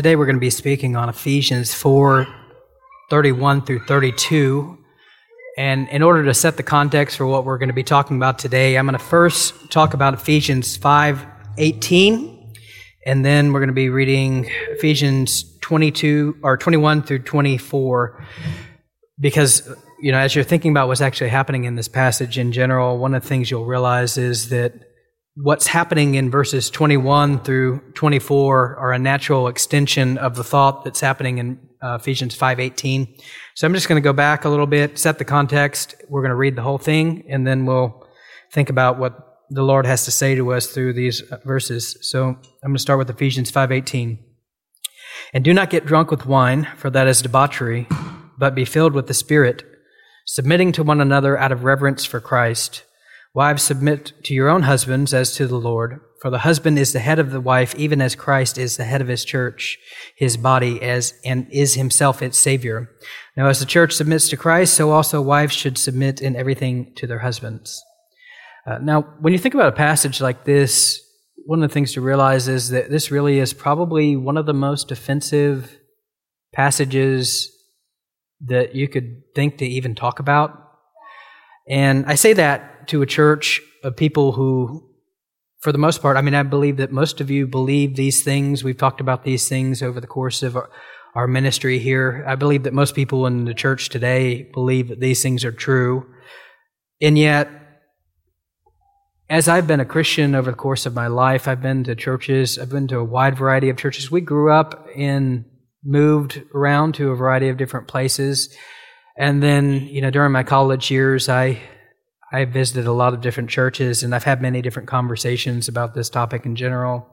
today we're going to be speaking on Ephesians 4:31 through 32. And in order to set the context for what we're going to be talking about today, I'm going to first talk about Ephesians 5:18, and then we're going to be reading Ephesians 21 through 24, because as you're thinking about what's actually happening in this passage in general, one of the things you'll realize is that what's happening in verses 21 through 24 are a natural extension of the thought that's happening in Ephesians 5:18. So I'm just going to go back a little bit, set the context. We're going to read the whole thing, and then we'll think about what the Lord has to say to us through these verses. So I'm going to start with Ephesians 5:18. And do not get drunk with wine, for that is debauchery, but be filled with the Spirit, submitting to one another out of reverence for Christ. Wives, submit to your own husbands as to the Lord, for the husband is the head of the wife, even as Christ is the head of his church, his body, and is himself its Savior. Now, as the church submits to Christ, so also wives should submit in everything to their husbands. Now, when you think about a passage like this, one of the things to realize is that this really is probably one of the most offensive passages that you could think to even talk about. And I say that to a church of people who, for the most part, I believe that most of you believe these things. We've talked about these things over the course of our ministry here. I believe that most people in the church today believe that these things are true. And yet, as I've been a Christian over the course of my life, I've been to churches, I've been to a wide variety of churches. We grew up and moved around to a variety of different places. And then, during my college years, I visited a lot of different churches, and I've had many different conversations about this topic in general.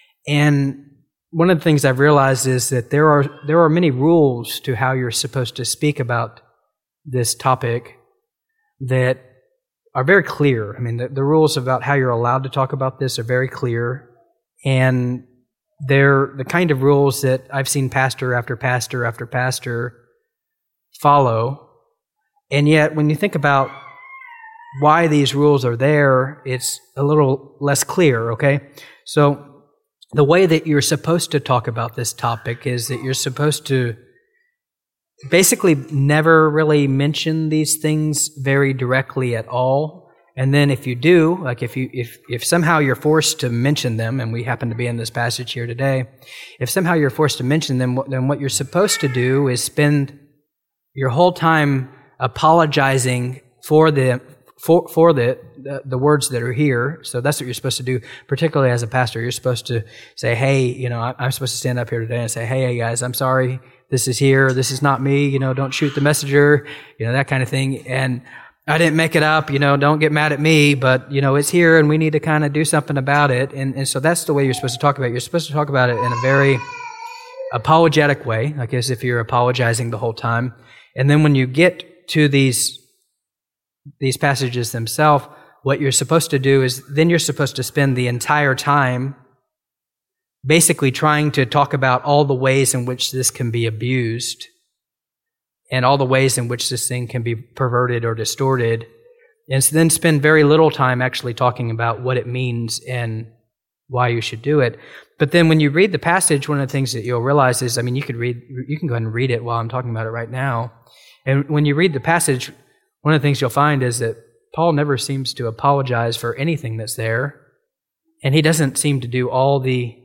And one of the things I've realized is that there are many rules to how you're supposed to speak about this topic that are very clear. The rules about how you're allowed to talk about this are very clear, and they're the kind of rules that I've seen pastor after pastor after pastor follow. And yet, when you think about why these rules are there, it's a little less clear, okay? So the way that you're supposed to talk about this topic is that you're supposed to basically never really mention these things very directly at all. And then if you do, like if somehow you're forced to mention them, and we happen to be in this passage here today, if somehow you're forced to mention them, then what you're supposed to do is spend your whole time apologizing for the words that are here. So that's what you're supposed to do, particularly as a pastor. You're supposed to say, hey, I'm supposed to stand up here today and say, hey guys, I'm sorry, this is here, this is not me, don't shoot the messenger, that kind of thing. And I didn't make it up, don't get mad at me, but, it's here and we need to kind of do something about it. And so that's the way you're supposed to talk about it. You're supposed to talk about it in a very apologetic way, like as if you're apologizing the whole time. And then when you get to these passages themselves, what you're supposed to do is then you're supposed to spend the entire time basically trying to talk about all the ways in which this can be abused and all the ways in which this thing can be perverted or distorted, and so then spend very little time actually talking about what it means and why you should do it. But then when you read the passage, one of the things that you'll realize is, you can go ahead and read it while I'm talking about it right now. And when you read the passage, one of the things you'll find is that Paul never seems to apologize for anything that's there, and he doesn't seem to do all the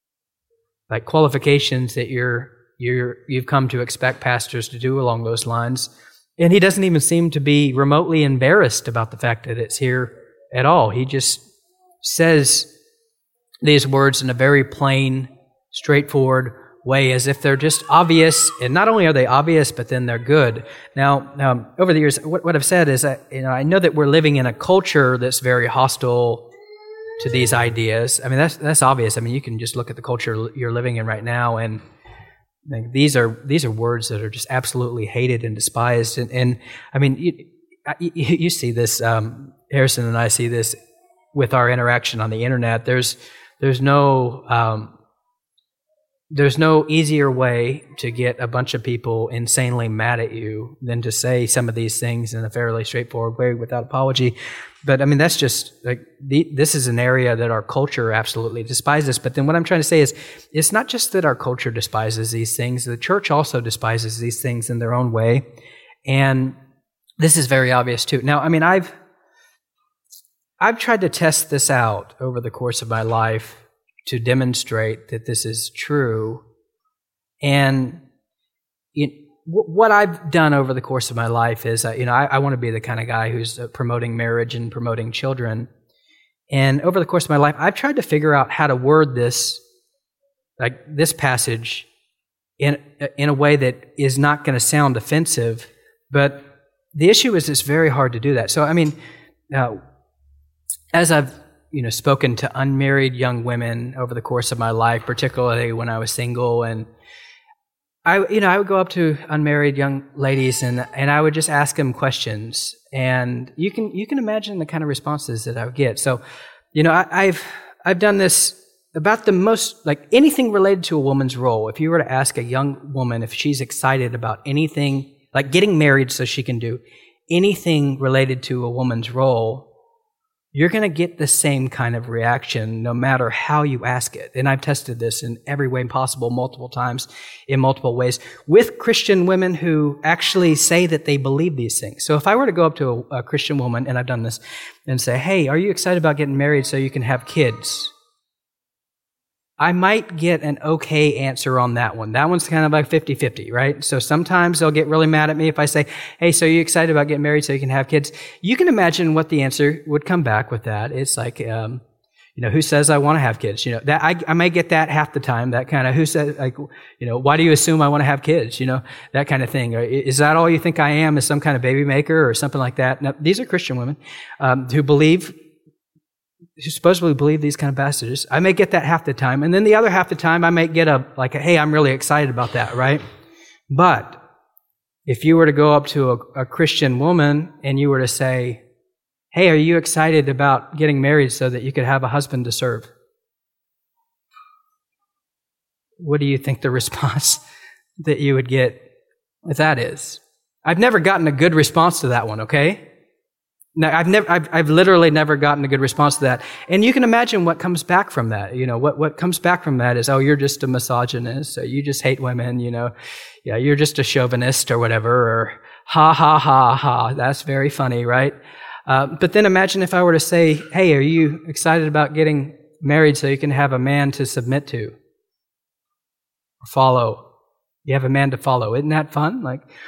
qualifications that you've come to expect pastors to do along those lines. And he doesn't even seem to be remotely embarrassed about the fact that it's here at all. He just says these words in a very plain, straightforward way, as if they're just obvious. And not only are they obvious, but then they're good. Now, over the years, what I've said is that I know that we're living in a culture that's very hostile to these ideas. That's obvious. You can just look at the culture you're living in right now, and these are words that are just absolutely hated and despised. And you see this. Harrison and I see this with our interaction on the internet. There's no there's no easier way to get a bunch of people insanely mad at you than to say some of these things in a fairly straightforward way without apology. But I mean, that's just like, this is an area that our culture absolutely despises. But then what I'm trying to say is, it's not just that our culture despises these things, the church also despises these things in their own way. And this is very obvious too. Now, I mean, I've tried to test this out over the course of my life to demonstrate that this is true. And what I've done over the course of my life is, I want to be the kind of guy who's promoting marriage and promoting children. And over the course of my life, I've tried to figure out how to word this, like this passage, in a way that is not going to sound offensive. But the issue is, it's very hard to do that. So, I mean, as I've spoken to unmarried young women over the course of my life, particularly when I was single, and I would go up to unmarried young ladies and I would just ask them questions, and you can imagine the kind of responses that I would get. So, I've done this about the most, like anything related to a woman's role. If you were to ask a young woman if she's excited about anything, like getting married so she can do anything related to a woman's role, you're going to get the same kind of reaction no matter how you ask it. And I've tested this in every way possible multiple times in multiple ways with Christian women who actually say that they believe these things. So if I were to go up to a Christian woman, and I've done this, and say, hey, are you excited about getting married so you can have kids? I might get an okay answer on that one. That one's kind of like 50-50, right? So sometimes they'll get really mad at me if I say, hey, so are you excited about getting married so you can have kids? You can imagine what the answer would come back with that. It's like, who says I want to have kids? That I might get that half the time, that kind of, who says, like, why do you assume I want to have kids? That kind of thing. Or, is that all you think I am, is some kind of baby maker or something like that? Now, these are Christian women who supposedly believe these kind of passages. I may get that half the time. And then the other half the time, I might get hey, I'm really excited about that, right? But if you were to go up to a Christian woman and you were to say, hey, are you excited about getting married so that you could have a husband to serve? What do you think the response that you would get with that is? I've never gotten a good response to that one, okay? No, I've literally never gotten a good response to that. And you can imagine what comes back from that. What comes back from that is, oh, you're just a misogynist, so you just hate women, yeah, you're just a chauvinist or whatever, or ha, ha, ha, ha, that's very funny, right? But then imagine if I were to say, hey, are you excited about getting married so you can have a man to submit to or follow? You have a man to follow. Isn't that fun?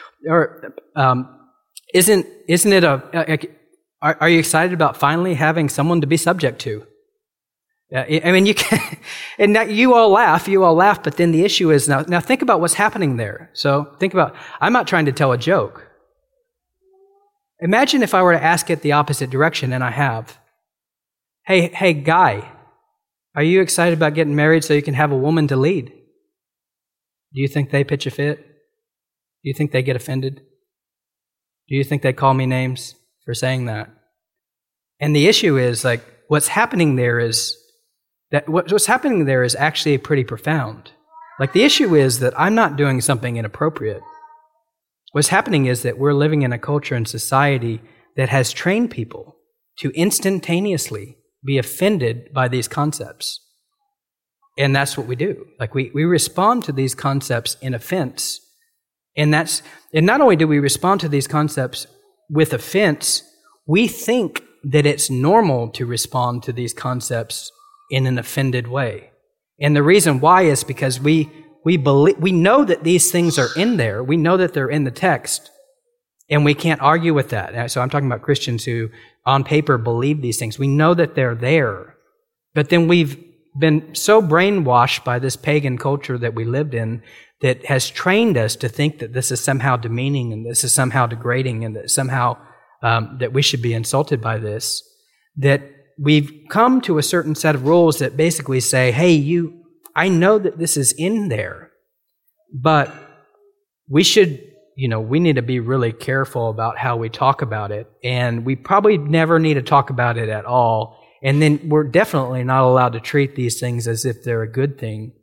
Isn't it Are you excited about finally having someone to be subject to? I mean, you can, and you all laugh, but then the issue is, now think about what's happening there. So I'm not trying to tell a joke. Imagine if I were to ask it the opposite direction, and I have. Hey, guy, are you excited about getting married so you can have a woman to lead? Do you think they pitch a fit? Do you think they get offended? Do you think they call me names for saying that? And the issue is, what's happening there is actually pretty profound. The issue is that I'm not doing something inappropriate. What's happening is that we're living in a culture and society that has trained people to instantaneously be offended by these concepts. And that's what we do. We respond to these concepts in offense. And not only do we respond to these concepts with offense, we think that it's normal to respond to these concepts in an offended way. And the reason why is because we know that these things are in there. We know that they're in the text, and we can't argue with that. So I'm talking about Christians who, on paper, believe these things. We know that they're there, but then we've been so brainwashed by this pagan culture that we lived in that has trained us to think that this is somehow demeaning and this is somehow degrading and that somehow that we should be insulted by this, that we've come to a certain set of rules that basically say, hey, I know that this is in there, but we need to be really careful about how we talk about it, and we probably never need to talk about it at all. And then we're definitely not allowed to treat these things as if they're a good thing.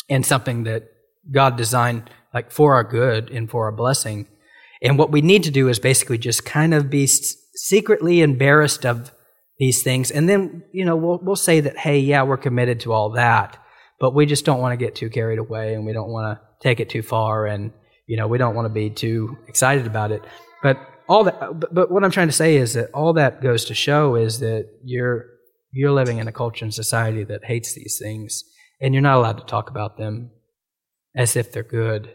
and something that God designed like for our good and for our blessing. And what we need to do is basically just kind of be secretly embarrassed of these things. And then, we'll say that, hey, yeah, we're committed to all that, but we just don't want to get too carried away, and we don't want to take it too far, and, we don't want to be too excited about it. But what I'm trying to say is that all that goes to show is that you're living in a culture and society that hates these things, and you're not allowed to talk about them as if they're good.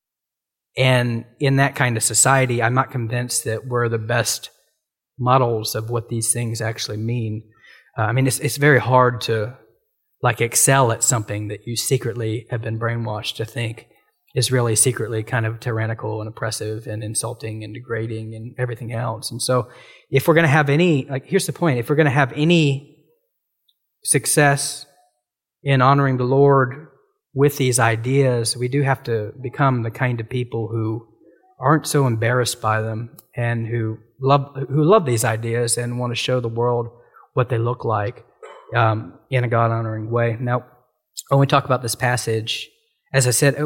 And in that kind of society, I'm not convinced that we're the best models of what these things actually mean. It's very hard to excel at something that you secretly have been brainwashed to think is really secretly kind of tyrannical and oppressive and insulting and degrading and everything else. And so if we're going to have here's the point, if we're going to have any success in honoring the Lord with these ideas, we do have to become the kind of people who aren't so embarrassed by them, and who love these ideas and want to show the world what they look like in a God-honoring way. Now, when we talk about this passage, as I said,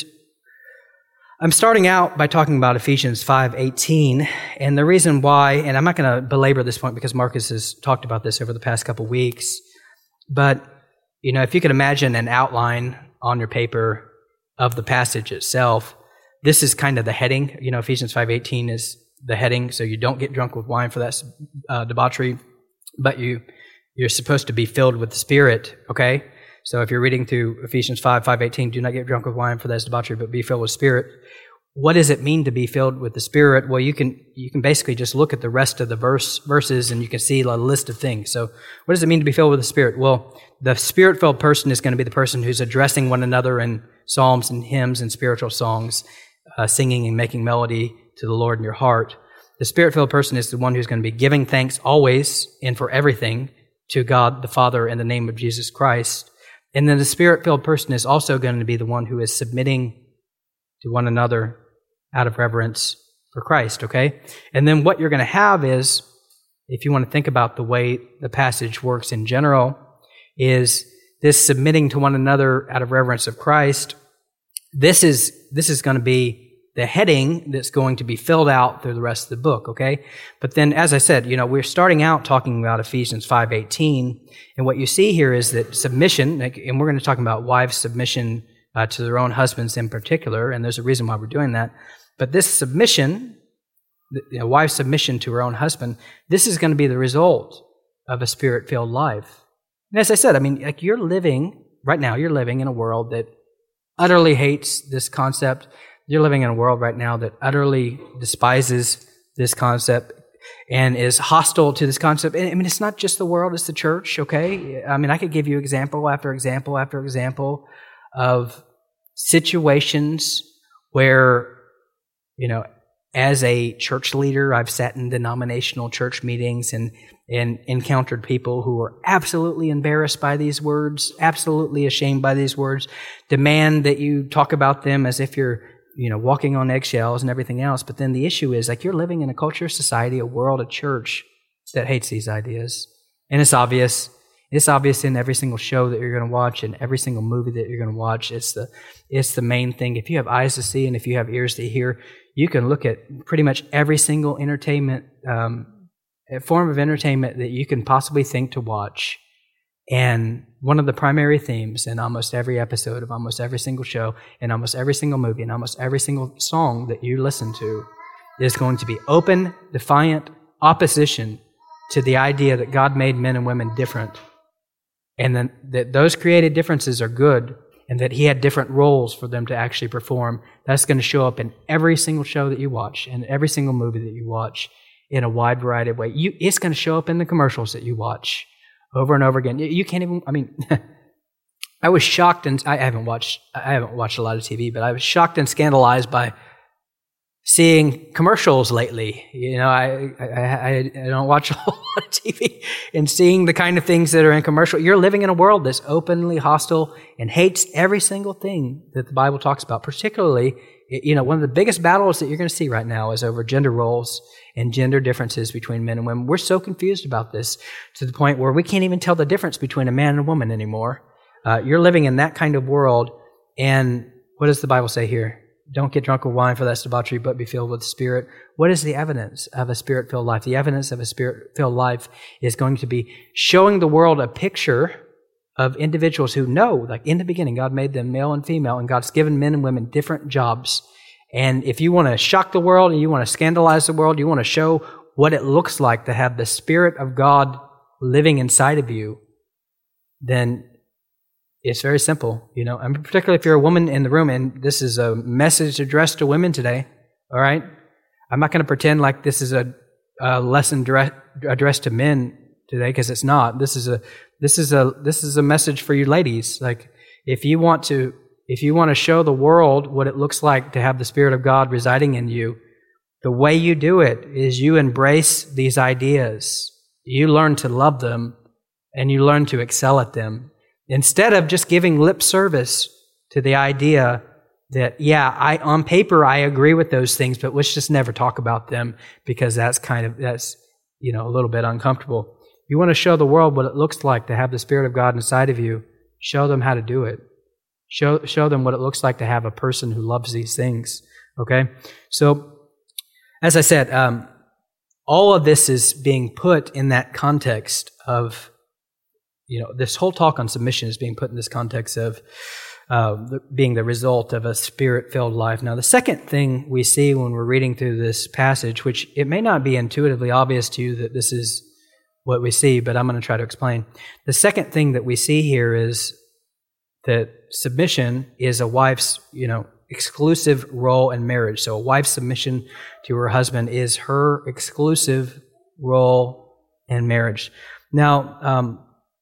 I'm starting out by talking about Ephesians 5:18, and the reason why, and I'm not going to belabor this point because Marcus has talked about this over the past couple weeks, but if you could imagine an outline on your paper of the passage itself, this is kind of the heading. Ephesians 5:18 is the heading, so you don't get drunk with wine for that debauchery, but you're supposed to be filled with the Spirit, okay? So if you're reading through Ephesians 5:18, do not get drunk with wine for that is debauchery, but be filled with Spirit. What does it mean to be filled with the Spirit? Well, you can basically just look at the rest of the verses, and you can see a list of things. So what does it mean to be filled with the Spirit? Well, the Spirit-filled person is going to be the person who's addressing one another in psalms and hymns and spiritual songs, singing and making melody to the Lord in your heart. The Spirit-filled person is the one who's going to be giving thanks always and for everything to God the Father in the name of Jesus Christ. And then the Spirit-filled person is also going to be the one who is submitting to one another out of reverence for Christ, okay? And then what you're going to have is, if you want to think about the way the passage works in general, is this submitting to one another out of reverence of Christ. This is going to be the heading that's going to be filled out through the rest of the book, okay? But then, as I said, we're starting out talking about Ephesians 5:18, and what you see here is that submission, and we're going to talk about wives' submission to their own husbands in particular, and there's a reason why we're doing that. But this submission, wife's submission to her own husband, this is going to be the result of a Spirit-filled life. And as I said, you're living in a world that utterly hates this concept. You're living in a world right now that utterly despises this concept and is hostile to this concept. It's not just the world, it's the church, okay? I could give you example after example after example of situations where, as a church leader, I've sat in denominational church meetings and encountered people who are absolutely embarrassed by these words, absolutely ashamed by these words, demand that you talk about them as if you're walking on eggshells and everything else. But then the issue is, you're living in a culture, society, a world, a church that hates these ideas. And it's obvious. It's obvious in every single show that you're going to watch, and every single movie that you're going to watch. It's the main thing. If you have eyes to see and if you have ears to hear, you can look at pretty much every single entertainment form of entertainment that you can possibly think to watch. And one of the primary themes in almost every episode of almost every single show, in almost every single movie, in almost every single song that you listen to is going to be open, defiant opposition to the idea that God made men and women different, and then that those created differences are good, and that He had different roles for them to actually perform. That's going to show up in every single show that you watch, and every single movie that you watch, in a wide variety of ways. It's going to show up in the commercials that you watch over and over again. You can't even, I was shocked, and I haven't watched a lot of TV, but I was shocked and scandalized by seeing commercials lately. I don't watch a whole lot of TV, and seeing the kind of things that are in commercial. You're living in a world that's openly hostile and hates every single thing that the Bible talks about. Particularly, one of the biggest battles that you're going to see right now is over gender roles and gender differences between men and women. We're so confused about this to the point where we can't even tell the difference between a man and a woman anymore. You're living in that kind of world, And what does the Bible say here? Don't get drunk with wine, for that's debauchery, but be filled with the Spirit. What is the evidence of a Spirit-filled life? The evidence of a Spirit-filled life is going to be showing the world a picture of individuals who know, like in the beginning, God made them male and female, and God's given men and women different jobs. And if you want to shock the world, and you want to scandalize the world, you want to show what it looks like to have the Spirit of God living inside of you, then it's very simple, and particularly if you're a woman in the room, and this is a message addressed to women today, all right? I'm not going to pretend like this is a lesson addressed to men today, because it's not. This is a message for you ladies. Like, if you want to show the world what it looks like to have the Spirit of God residing in you, the way you do it is you embrace these ideas. You learn to love them, and you learn to excel at them. Instead of just giving lip service to the idea that, on paper I agree with those things, but let's just never talk about them because that's a little bit uncomfortable. You want to show the world what it looks like to have the Spirit of God inside of you. Show them how to do it. Show them what it looks like to have a person who loves these things. Okay? So, as I said, all of this is being put in that context of, this whole talk on submission is being put in this context of being the result of a Spirit-filled life. Now, the second thing we see when we're reading through this passage, which it may not be intuitively obvious to you that this is what we see, but I'm going to try to explain. The second thing that we see here is that submission is a wife's, exclusive role in marriage. So a wife's submission to her husband is her exclusive role in marriage. Now,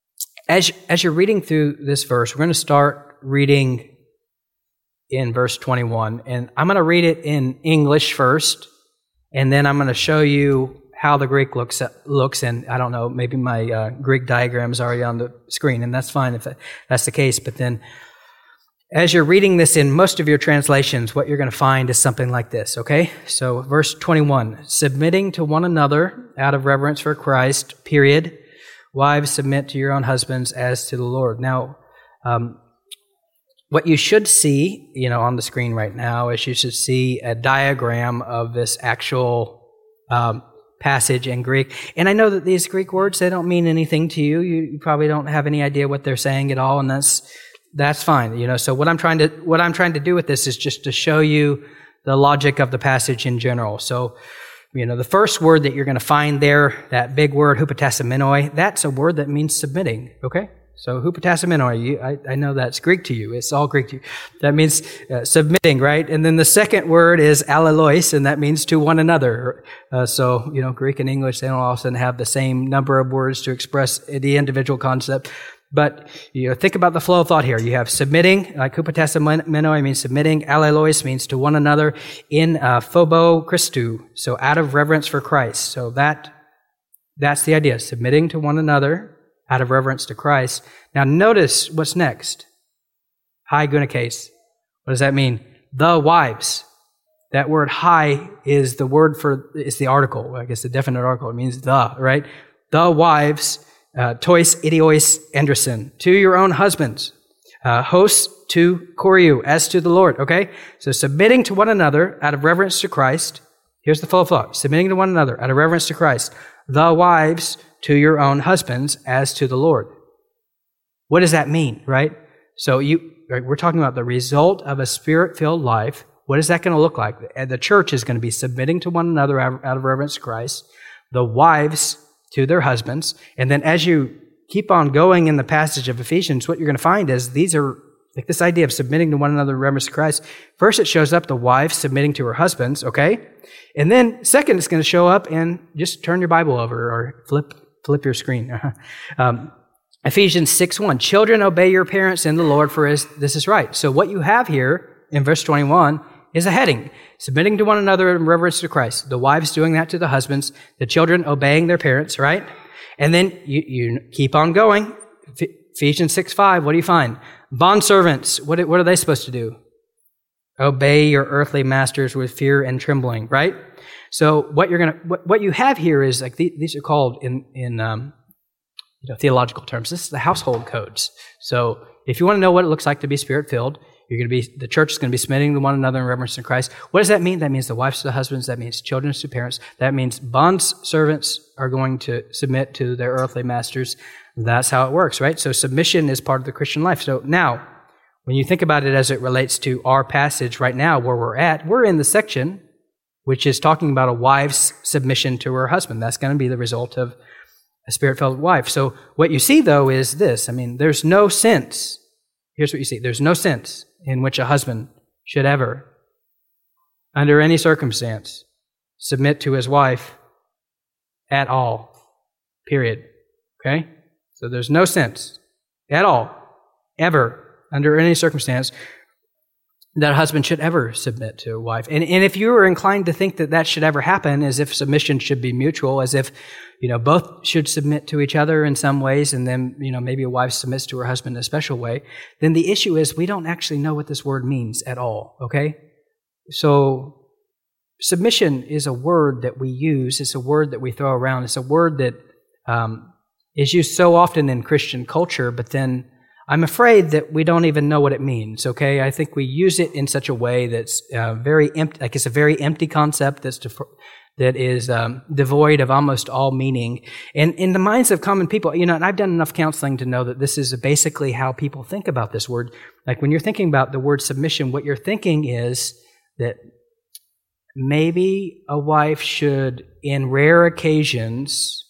as you're reading through this verse, we're going to start reading in verse 21. And I'm going to read it in English first, and then I'm going to show you how the Greek looks. And I don't know, maybe my Greek diagram is already on the screen, and that's fine if that's the case. But then as you're reading this in most of your translations, what you're going to find is something like this, okay? So verse 21, submitting to one another out of reverence for Christ, period. Wives, submit to your own husbands as to the Lord. Now, what you should see, on the screen right now is you should see a diagram of this actual passage in Greek. And I know that these Greek words, they don't mean anything to you. You probably don't have any idea what they're saying at all, and that's fine. So what I'm trying to do with this is just to show you the logic of the passage in general. So, the first word that you're going to find there, that big word, hupotassimenoi, that's a word that means submitting, okay? So hupotassimenoi, I know that's Greek to you. It's all Greek to you. That means submitting, right? And then the second word is allelois, and that means to one another. So, Greek and English, they don't often have the same number of words to express the individual concept. But think about the flow of thought here. You have submitting, like hupotassimenoi means submitting, allelois means to one another, in phobo Christou, so out of reverence for Christ. So that's the idea, submitting to one another out of reverence to Christ. Now notice what's next. Hai gunakase. What does that mean? The wives. That word hai is the article, I guess the definite article. It means the, right? The wives. Tois idiois Anderson, to your own husbands. Hos to choriou, as to the Lord, okay? So submitting to one another out of reverence to Christ. Here's the flow of thought. Submitting to one another out of reverence to Christ. The wives to your own husbands as to the Lord. What does that mean, right? So we're talking about the result of a Spirit-filled life. What is that going to look like? The church is going to be submitting to one another out of reverence to Christ. The wives to their husbands. And then as you keep on going in the passage of Ephesians, what you're going to find is these are like this idea of submitting to one another in reverence to Christ. First, it shows up the wife submitting to her husbands, okay? And then second, it's going to show up, and just turn your Bible over or flip your screen. Ephesians 6:1, children, obey your parents in the Lord, for this is right. So what you have here in verse 21 is a heading. Submitting to one another in reverence to Christ. The wives doing that to the husbands. The children obeying their parents, right? And then you keep on going. Ephesians 6:5, what do you find? Bondservants, what are they supposed to do? Obey your earthly masters with fear and trembling, right? So what you have here is like these are called in theological terms. This is the household codes. So if you want to know what it looks like to be Spirit-filled, The church is going to be submitting to one another in reverence to Christ. What does that mean? That means the wives to the husbands. That means children to parents. That means bond servants are going to submit to their earthly masters. That's how it works, right? So submission is part of the Christian life. So now, when you think about it as it relates to our passage right now, where we're in the section which is talking about a wife's submission to her husband. That's going to be the result of a spirit-filled wife. So what you see, though, is this. There's no sense. Here's what you see. There's no sense in which a husband should ever, under any circumstance, submit to his wife at all. Period. Okay? So there's no sense at all, ever, under any circumstance, that a husband should ever submit to a wife. And if you were inclined to think that should ever happen, as if submission should be mutual, as if, both should submit to each other in some ways, and then, maybe a wife submits to her husband in a special way, then the issue is we don't actually know what this word means at all, okay? So submission is a word that we use. It's a word that we throw around. It's a word that is used so often in Christian culture, but then I'm afraid that we don't even know what it means, okay? I think we use it in such a way that's very empty, like it's a very empty concept that is devoid of almost all meaning. And in the minds of common people, and I've done enough counseling to know that this is basically how people think about this word. Like when you're thinking about the word submission, what you're thinking is that maybe a wife should, in rare occasions,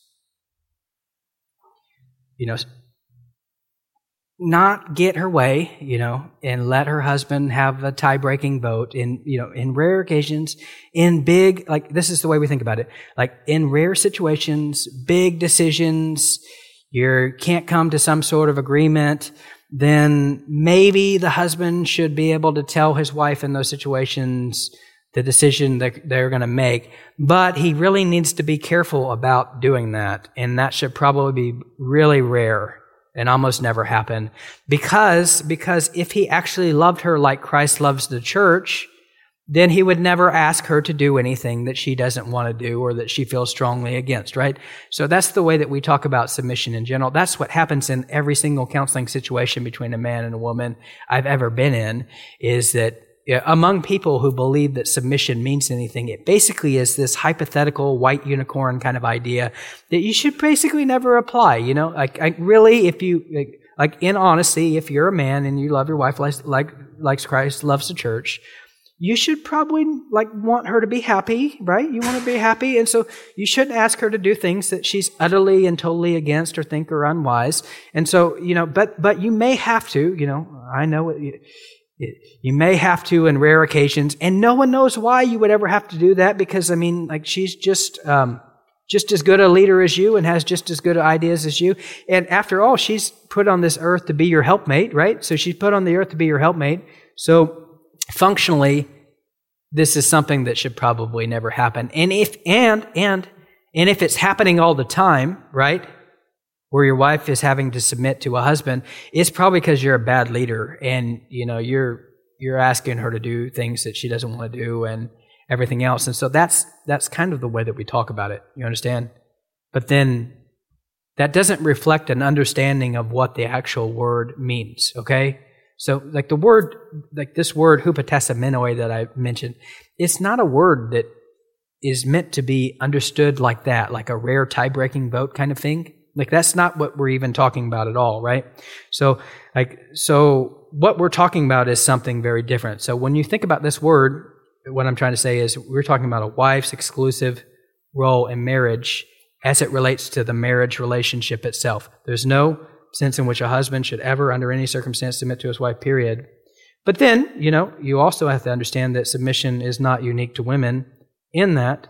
not get her way, and let her husband have a tie-breaking vote in rare occasions, in big, like this is the way we think about it, like in rare situations, big decisions, you can't come to some sort of agreement, then maybe the husband should be able to tell his wife in those situations the decision that they're going to make, but he really needs to be careful about doing that, and that should probably be really rare and almost never happen, because if he actually loved her like Christ loves the church, then he would never ask her to do anything that she doesn't want to do or that she feels strongly against, right? So that's the way that we talk about submission in general. That's what happens in every single counseling situation between a man and a woman I've ever been in, is that among people who believe that submission means anything, it basically is this hypothetical white unicorn kind of idea that you should basically never apply, really, if you, in honesty, if you're a man and you love your wife like Christ loves the church, you should probably, want her to be happy, right? You want to be happy, and so you shouldn't ask her to do things that she's utterly and totally against or think are unwise. And so, but you may have to, I know you may have to in rare occasions, and no one knows why you would ever have to do that, because, she's just as good a leader as you and has just as good ideas as you. And after all, she's put on this earth to be your helpmate, right? So she's put on the earth to be your helpmate. So functionally, this is something that should probably never happen. And if it's happening all the time, right, where your wife is having to submit to a husband, it's probably because you're a bad leader, and you're asking her to do things that she doesn't want to do and everything else. And so that's kind of the way that we talk about it. You understand? But then that doesn't reflect an understanding of what the actual word means. Okay? So this word hupotasamenoi that I mentioned, it's not a word that is meant to be understood like that, like a rare tie-breaking vote kind of thing. That's not what we're even talking about at all, right? So what we're talking about is something very different. So when you think about this word, what I'm trying to say is we're talking about a wife's exclusive role in marriage as it relates to the marriage relationship itself. There's no sense in which a husband should ever, under any circumstance, submit to his wife, period. But then, you also have to understand that submission is not unique to women, in that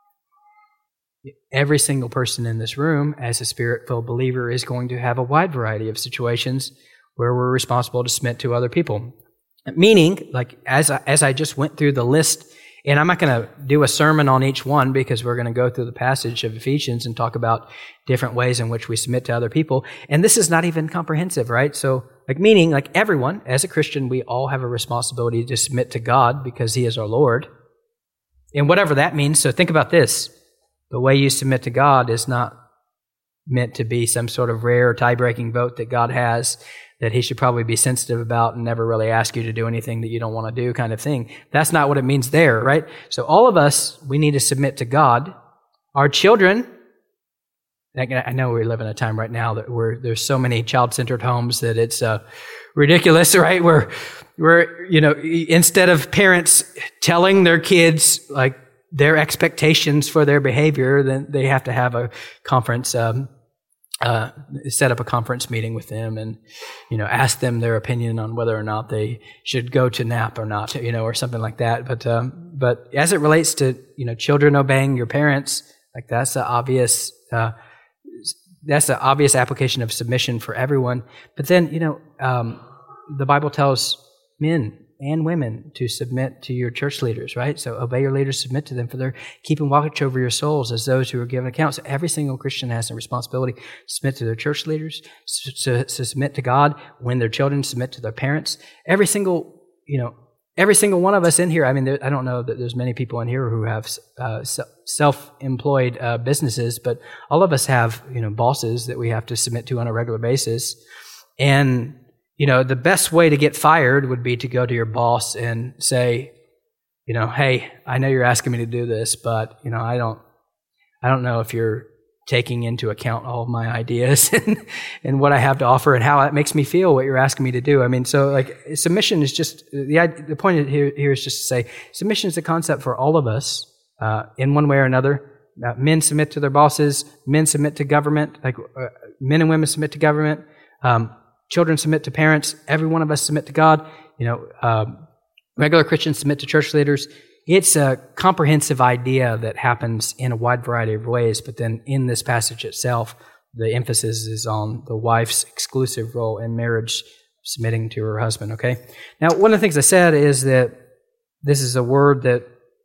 every single person in this room, as a spirit-filled believer, is going to have a wide variety of situations where we're responsible to submit to other people. Meaning, as I just went through the list, and I'm not going to do a sermon on each one because we're going to go through the passage of Ephesians and talk about different ways in which we submit to other people. And this is not even comprehensive, right? So, meaning, everyone, as a Christian, we all have a responsibility to submit to God because He is our Lord. And whatever that means, so think about this. The way you submit to God is not meant to be some sort of rare tie-breaking vote that God has that he should probably be sensitive about and never really ask you to do anything that you don't want to do kind of thing. That's not what it means there, right? So all of us, we need to submit to God. Our children, I know we live in a time right now that there's so many child-centered homes that it's ridiculous, right? Where instead of parents telling their kids like their expectations for their behavior, then they have to have a conference, set up a conference meeting with them and, ask them their opinion on whether or not they should go to nap or not, or something like that. But as it relates to, children obeying your parents, like that's the obvious application of submission for everyone. But then, the Bible tells men and women to submit to your church leaders, right? So obey your leaders, submit to them for their keeping watch over your souls as those who are given account. So every single Christian has a responsibility to submit to their church leaders, to submit to God. When their children, submit to their parents. Every single one of us in here, I mean, I don't know that there's many people in here who have self-employed businesses, but all of us have, bosses that we have to submit to on a regular basis. And the best way to get fired would be to go to your boss and say, hey, I know you're asking me to do this, but, I don't know if you're taking into account all of my ideas and what I have to offer and how it makes me feel, what you're asking me to do. I mean, so like submission is just, the point here is just to say, submission is a concept for all of us in one way or another. Men submit to their bosses, men submit to government, like men and women submit to government. Children submit to parents. Every one of us submit to God. Regular Christians submit to church leaders. It's a comprehensive idea that happens in a wide variety of ways, but then in this passage itself, the emphasis is on the wife's exclusive role in marriage, submitting to her husband, okay? Now, one of the things I said is that this is a word that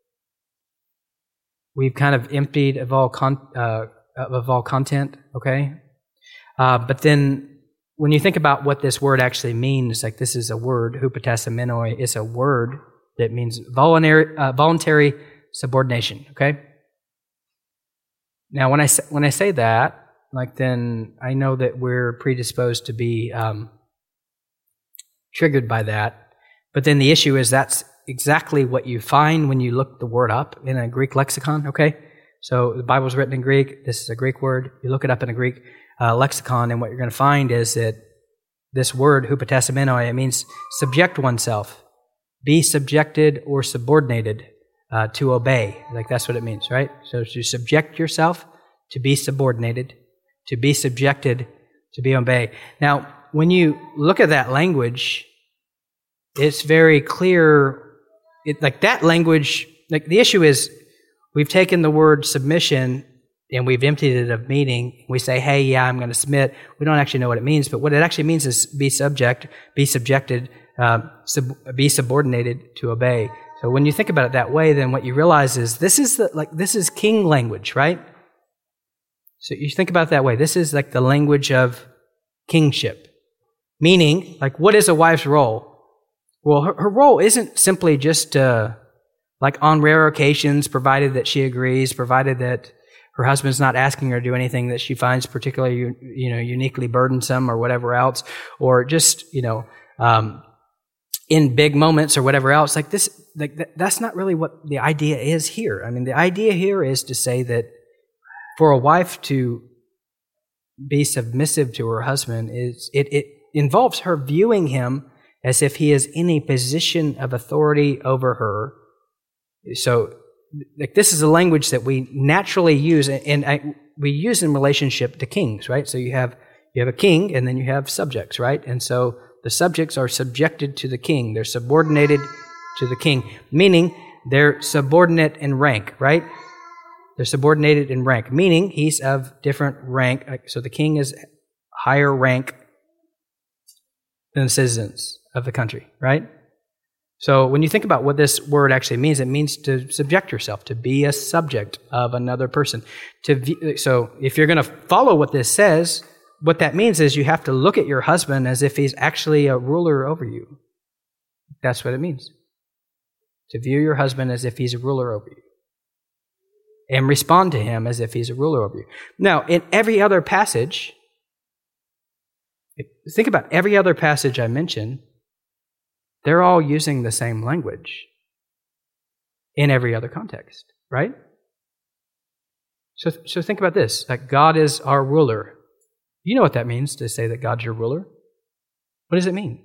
we've kind of emptied of all content, okay? But then when you think about what this word actually means, like this is a word, hupotassimenoi, it's a word that means voluntary subordination, okay? Now, when I say that, like then I know that we're predisposed to be triggered by that, but then the issue is that's exactly what you find when you look the word up in a Greek lexicon, okay? So the Bible's written in Greek, this is a Greek word, you look it up in a Greek lexicon, and what you're going to find is that this word, hupotassimenoi, it means subject oneself, be subjected or subordinated, to obey. Like that's what it means, right? So to subject yourself, to be subordinated, to be subjected, to be obey. Now, when you look at that language, it's very clear, like that language, like the issue is we've taken the word submission and we've emptied it of meaning. We say, hey, yeah, I'm going to submit. We don't actually know what it means, but what it actually means is be subject, be subjected, be subordinated to obey. So when you think about it that way, then what you realize is this is king language, right? So you think about it that way. This is like the language of kingship. Meaning, like, what is a wife's role? Well, her role isn't simply just like on rare occasions, provided that she agrees, provided that her husband's not asking her to do anything that she finds particularly, uniquely burdensome or whatever else, or just, in big moments or whatever else. Like this, that's not really what the idea is here. I mean, the idea here is to say that for a wife to be submissive to her husband it involves her viewing him as if he is in a position of authority over her. So, like, this is a language that we naturally use, and we use in relationship to kings, right? So you have a king, and then you have subjects, right? And so the subjects are subjected to the king. They're subordinated to the king, meaning they're subordinate in rank, right? They're subordinated in rank, meaning he's of different rank. So the king is higher rank than the citizens of the country, right? So when you think about what this word actually means, it means to subject yourself, to be a subject of another person. So if you're going to follow what this says, what that means is you have to look at your husband as if he's actually a ruler over you. That's what it means. To view your husband as if he's a ruler over you. And respond to him as if he's a ruler over you. Now, in every other passage, Think about every other passage I mentioned. They're all using the same language in every other context, right? So think about this, that God is our ruler. You know what that means to say that God's your ruler? What does it mean?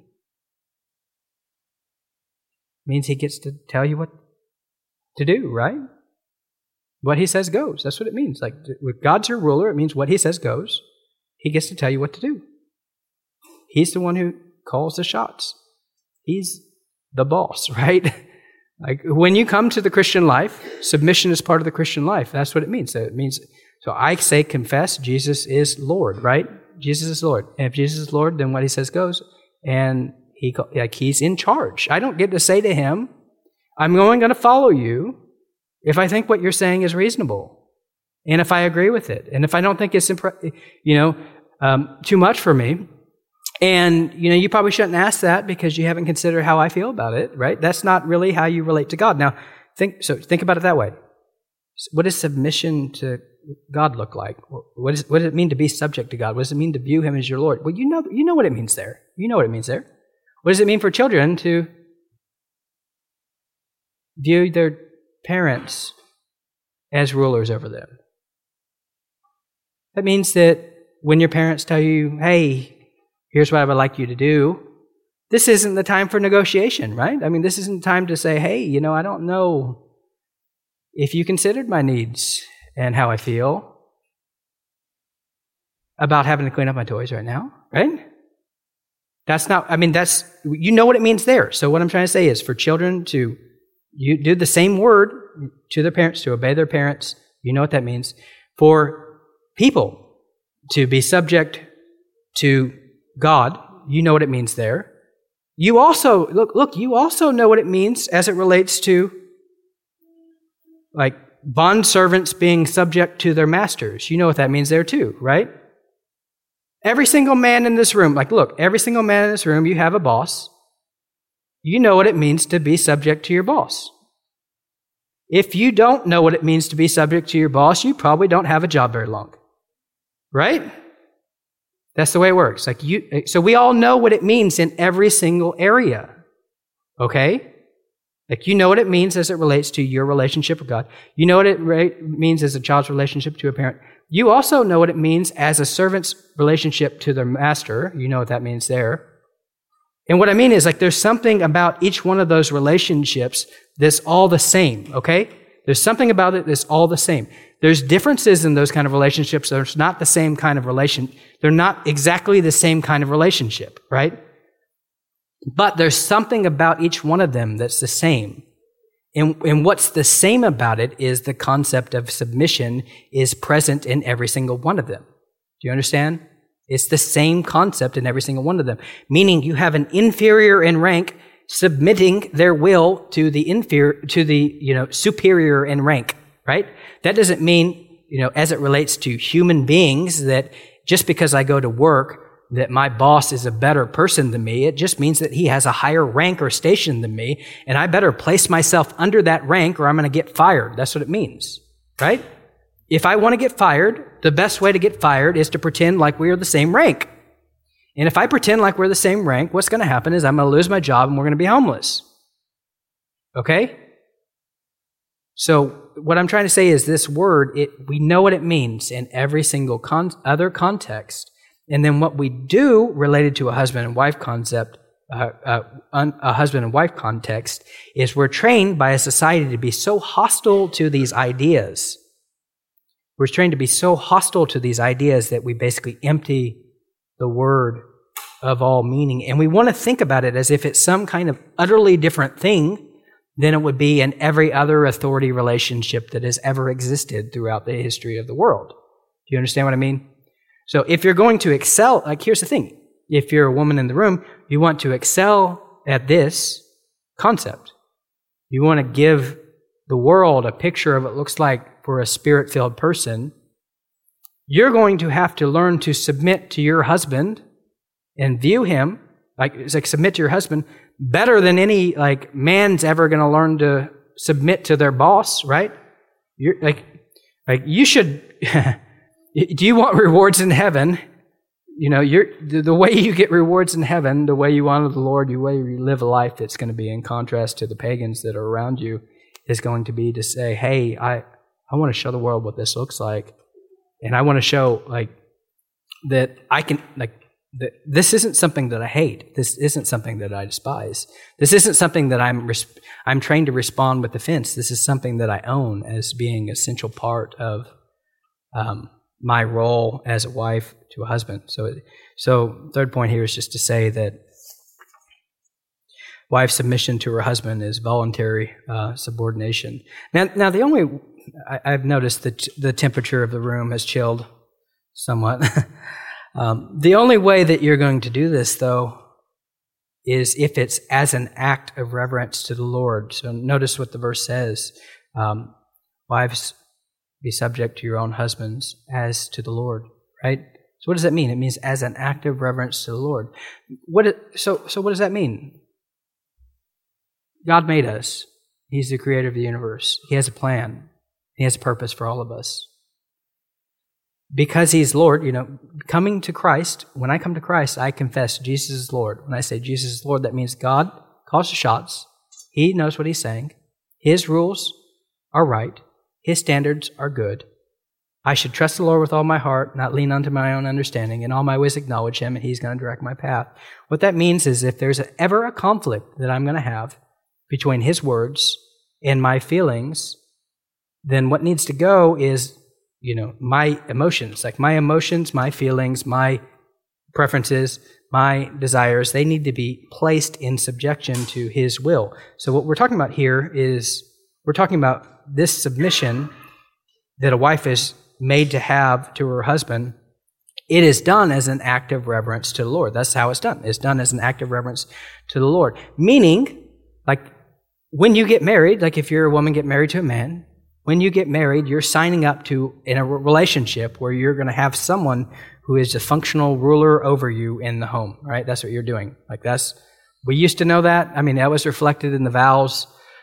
It means he gets to tell you what to do, right? What he says goes. That's what it means. Like, if God's your ruler, it means what he says goes. He gets to tell you what to do. He's the one who calls the shots. He's the boss, right? Like, when you come to the Christian life, submission is part of the Christian life. That's what it means. So I say, confess, Jesus is Lord, right? Jesus is Lord. And if Jesus is Lord, then what he says goes. And he's in charge. I don't get to say to him, I'm going to follow you if I think what you're saying is reasonable, and if I agree with it, and if I don't think it's too much for me. And you probably shouldn't ask that because you haven't considered how I feel about it, right? That's not really how you relate to God. Now, think about it that way. What does submission to God look like? What does it mean to be subject to God? What does it mean to view him as your Lord? Well, you know what it means there. You know what it means there. What does it mean for children to view their parents as rulers over them? That means that when your parents tell you, hey, here's what I would like you to do, this isn't the time for negotiation, right? I mean, this isn't the time to say, hey, I don't know if you considered my needs and how I feel about having to clean up my toys right now, right? That's what it means there. So what I'm trying to say is for children to do the same word to their parents, to obey their parents, you know what that means. For people to be subject to God, you know what it means there. You also, you also know what it means as it relates to, like, bond servants being subject to their masters. You know what that means there too, right? Every single man in this room, every single man in this room, you have a boss. You know what it means to be subject to your boss. If you don't know what it means to be subject to your boss, you probably don't have a job very long, right? That's the way it works. So we all know what it means in every single area, okay? You know what it means as it relates to your relationship with God. You know what it means as a child's relationship to a parent. You also know what it means as a servant's relationship to their master. You know what that means there. And what I mean is, there's something about each one of those relationships that's all the same, okay? There's something about it that's all the same. There's differences in those kind of relationships. There's not the same kind of relation. They're not exactly the same kind of relationship, right? But there's something about each one of them that's the same. And what's the same about it is the concept of submission is present in every single one of them. Do you understand? It's the same concept in every single one of them. Meaning you have an inferior in rank submitting their will to the superior in rank, right? That doesn't mean, as it relates to human beings, that just because I go to work, that my boss is a better person than me. It just means that he has a higher rank or station than me, and I better place myself under that rank or I'm going to get fired. That's what it means, right? If I want to get fired, the best way to get fired is to pretend like we are the same rank. And if I pretend like we're the same rank, what's going to happen is I'm going to lose my job and we're going to be homeless. Okay? So what I'm trying to say is this word, we know what it means in every single other context. And then what we do related to a husband and wife concept, a husband and wife context, is we're trained by a society to be so hostile to these ideas. We're trained to be so hostile to these ideas that we basically empty the word of all meaning. And we want to think about it as if it's some kind of utterly different thing than it would be in every other authority relationship that has ever existed throughout the history of the world. Do you understand what I mean? So if you're going to excel, here's the thing. If you're a woman in the room, you want to excel at this concept. You want to give the world a picture of what it looks like for a spirit-filled person. You're going to have to learn to submit to your husband and view him, submit to your husband better than any man's ever going to learn to submit to their boss, right? You're you should. Do you want rewards in heaven? the way you get rewards in heaven, the way you honor the Lord, the way you live a life that's going to be in contrast to the pagans that are around you, is going to be to say, hey, I want to show the world what this looks like, and I want to show that I can that this isn't something that I hate. This isn't something that I despise. This isn't something that I'm trained to respond with offense. This is something that I own as being an essential part of my role as a wife to a husband. So third point here is just to say that wife's submission to her husband is voluntary subordination. Now I've noticed that the temperature of the room has chilled somewhat. The only way that you're going to do this, though, is if it's as an act of reverence to the Lord. So notice what the verse says. Wives, be subject to your own husbands as to the Lord, right? So what does that mean? It means as an act of reverence to the Lord. So what does that mean? God made us. He's the creator of the universe. He has a plan. He has a purpose for all of us. Because He's Lord, coming to Christ, when I come to Christ, I confess Jesus is Lord. When I say Jesus is Lord, that means God calls the shots. He knows what He's saying. His rules are right. His standards are good. I should trust the Lord with all my heart, not lean unto my own understanding. In all my ways acknowledge Him, and He's going to direct my path. What that means is if there's ever a conflict that I'm going to have between His words and my feelings, then what needs to go is, my emotions, my feelings, my preferences, my desires, they need to be placed in subjection to His will. So what we're talking about here is, we're talking about this submission that a wife is made to have to her husband. It is done as an act of reverence to the Lord. That's how it's done. It's done as an act of reverence to the Lord. Meaning, when you get married, if you're a woman, get married to a man, when you get married, you're signing up to in a relationship where you're going to have someone who is a functional ruler over you in the home, right? That's what you're doing. We used to know that. That was reflected in the vows.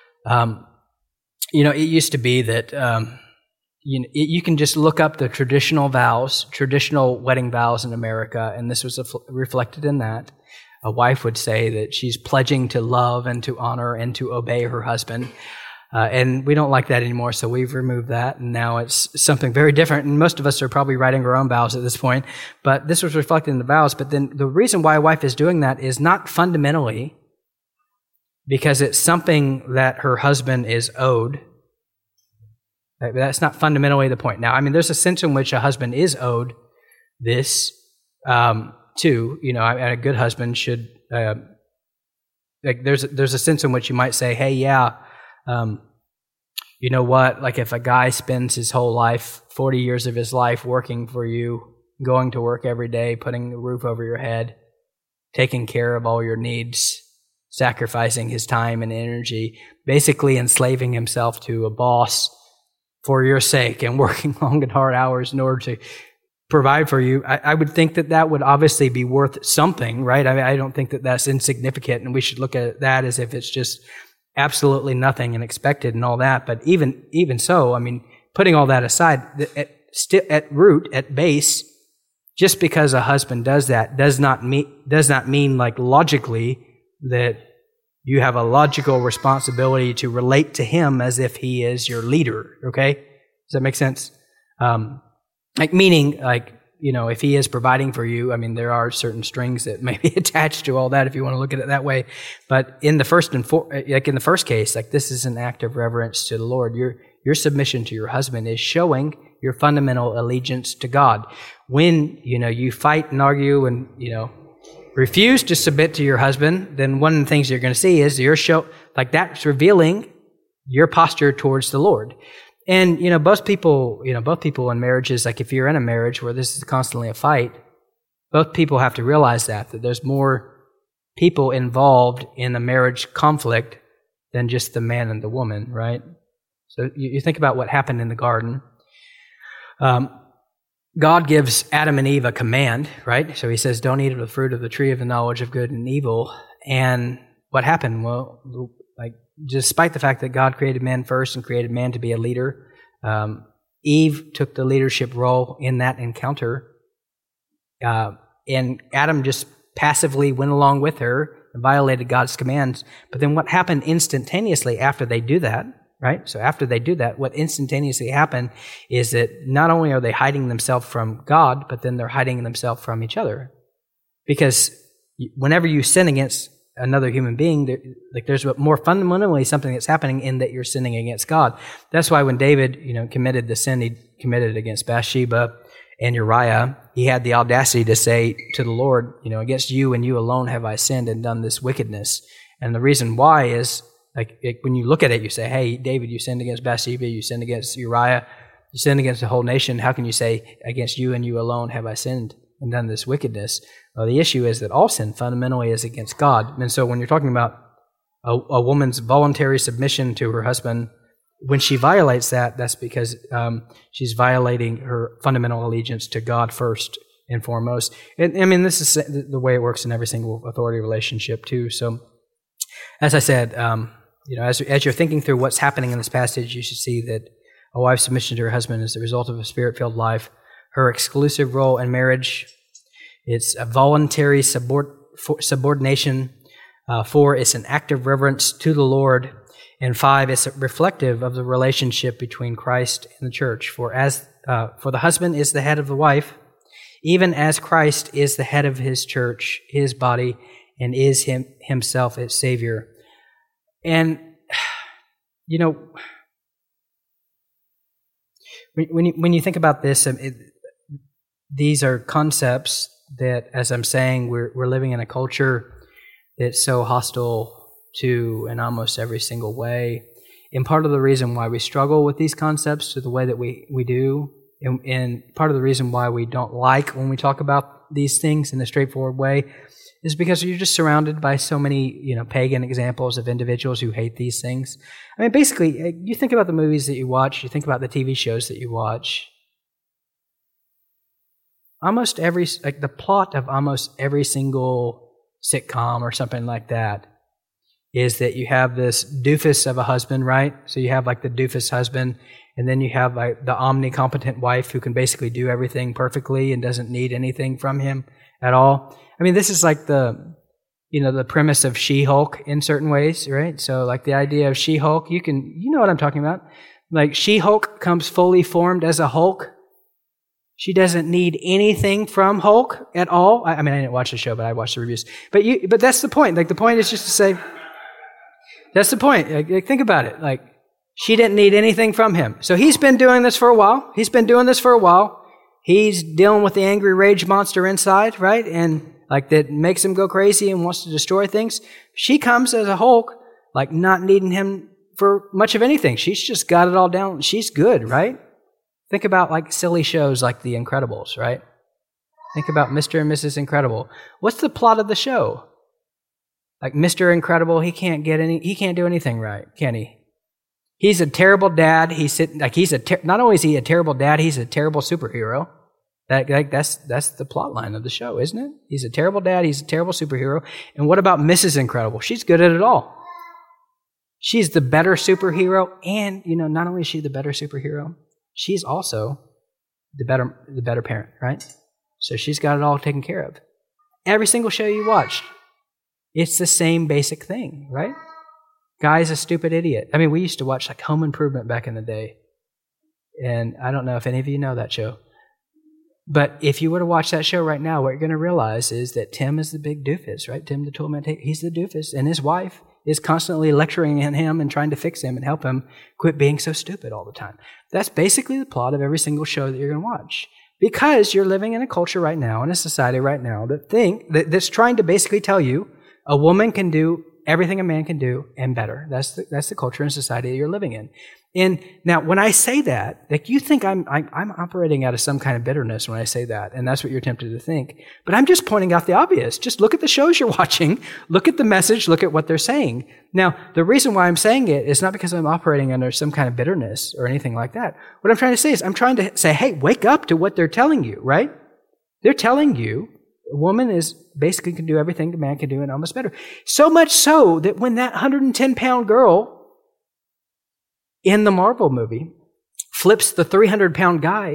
It used to be that, you can just look up the traditional wedding vows in America, and this was reflected in that. A wife would say that she's pledging to love and to honor and to obey her husband. And we don't like that anymore, so we've removed that, and now it's something very different. And most of us are probably writing our own vows at this point, but this was reflected in the vows. But then the reason why a wife is doing that is not fundamentally because it's something that her husband is owed. That's not fundamentally the point. Now, there's a sense in which a husband is owed this too. A good husband should. There's a sense in which you might say, "Hey, yeah, you know what? If a guy spends his whole life, 40 years of his life, working for you, going to work every day, putting a roof over your head, taking care of all your needs, sacrificing his time and energy, basically enslaving himself to a boss." For your sake and working long and hard hours in order to provide for you, I would think that would obviously be worth something, right? I don't think that that's insignificant, and we should look at that as if it's just absolutely nothing and expected and all that. But even so, putting all that aside, at root, at base, just because a husband does that does not mean logically that you have a logical responsibility to relate to him as if he is your leader, okay? Does that make sense? If he is providing for you, there are certain strings that may be attached to all that if you want to look at it that way. But in the first case, this is an act of reverence to the Lord. Your submission to your husband is showing your fundamental allegiance to God. When, you fight and argue and, refuse to submit to your husband, then one of the things you're going to see is that's revealing your posture towards the Lord. And, both people in marriages, if you're in a marriage where this is constantly a fight, both people have to realize that there's more people involved in a marriage conflict than just the man and the woman, right? So you think about what happened in the garden. God gives Adam and Eve a command, right? So He says, don't eat of the fruit of the tree of the knowledge of good and evil. And what happened? Well, despite the fact that God created man first and created man to be a leader, Eve took the leadership role in that encounter. and Adam just passively went along with her and violated God's commands. But then what happened instantaneously after they do that, right? So after they do that, what instantaneously happened is that not only are they hiding themselves from God, but then they're hiding themselves from each other. Because whenever you sin against another human being, there's more fundamentally something that's happening in that you're sinning against God. That's why when David, committed the sin he committed against Bathsheba and Uriah, he had the audacity to say to the Lord, against you and you alone have I sinned and done this wickedness. And the reason why is, when you look at it, you say, hey, David, you sinned against Bathsheba, you sinned against Uriah, you sinned against the whole nation. How can you say, against you and you alone have I sinned and done this wickedness? Well, the issue is that all sin fundamentally is against God. And so when you're talking about a woman's voluntary submission to her husband, when she violates that, that's because she's violating her fundamental allegiance to God first and foremost. And I mean, this is the way it works in every single authority relationship too. So, as I said, as you're thinking through what's happening in this passage, you should see that a wife's submission to her husband is the result of a spirit-filled life. Her exclusive role in marriage, it's a voluntary subordination. 4, it's an act of reverence to the Lord. And 5, it's reflective of the relationship between Christ and the church. For the husband is the head of the wife, even as Christ is the head of his church, his body, and is himself its Savior. And, when you think about this, these are concepts that, as I'm saying, we're living in a culture that's so hostile to in almost every single way. And part of the reason why we struggle with these concepts to the way that we do, and part of the reason why we don't like when we talk about these things in a straightforward way, is because you're just surrounded by so many, pagan examples of individuals who hate these things. I mean, basically, you think about the movies that you watch, you think about the TV shows that you watch. The plot of almost every single sitcom or something like that is that you have this doofus of a husband, right? So you have the doofus husband, and then you have the omnicompetent wife who can basically do everything perfectly and doesn't need anything from him at all. I mean, this is the premise of She-Hulk in certain ways, right? So the idea of She-Hulk, you know what I'm talking about. She-Hulk comes fully formed as a Hulk. She doesn't need anything from Hulk at all. I mean, I didn't watch the show, but I watched the reviews. But that's the point. The point is just to say, that's the point. Think about it. She didn't need anything from him. So he's been doing this for a while. He's dealing with the angry rage monster inside, right? And that makes him go crazy and wants to destroy things. She comes as a Hulk, not needing him for much of anything. She's just got it all down. She's good, right? Think about silly shows like The Incredibles, right? Think about Mr. and Mrs. Incredible. What's the plot of the show? Mr. Incredible, he can't do anything right, can he? He's a terrible dad. Not only is he a terrible dad, he's a terrible superhero. That's the plot line of the show, isn't it? He's a terrible dad, he's a terrible superhero. And what about Mrs. Incredible? She's good at it all. She's the better superhero, and not only is she the better superhero, she's also the better parent, right? So she's got it all taken care of. Every single show you watch, it's the same basic thing, right? Guy's a stupid idiot. I mean, we used to watch Home Improvement back in the day. And I don't know if any of you know that show. But if you were to watch that show right now, what you're going to realize is that Tim is the big doofus, right? Tim the Toolman, he's the doofus. And his wife is constantly lecturing at him and trying to fix him and help him quit being so stupid all the time. That's basically the plot of every single show that you're going to watch. Because you're living in a culture right now, in a society right now, that's trying to basically tell you a woman can do everything a man can do and better. That's the culture and society that you're living in. And now, when I say that, you think I'm operating out of some kind of bitterness when I say that, and that's what you're tempted to think. But I'm just pointing out the obvious. Just look at the shows you're watching, look at the message, look at what they're saying. Now, the reason why I'm saying it is not because I'm operating under some kind of bitterness or anything like that. What I'm trying to say is I'm trying to say, hey, wake up to what they're telling you, right? They're telling you a woman is basically can do everything a man can do and almost better. So much so that when that 110-pound girl in the Marvel movie flips the 300-pound guy,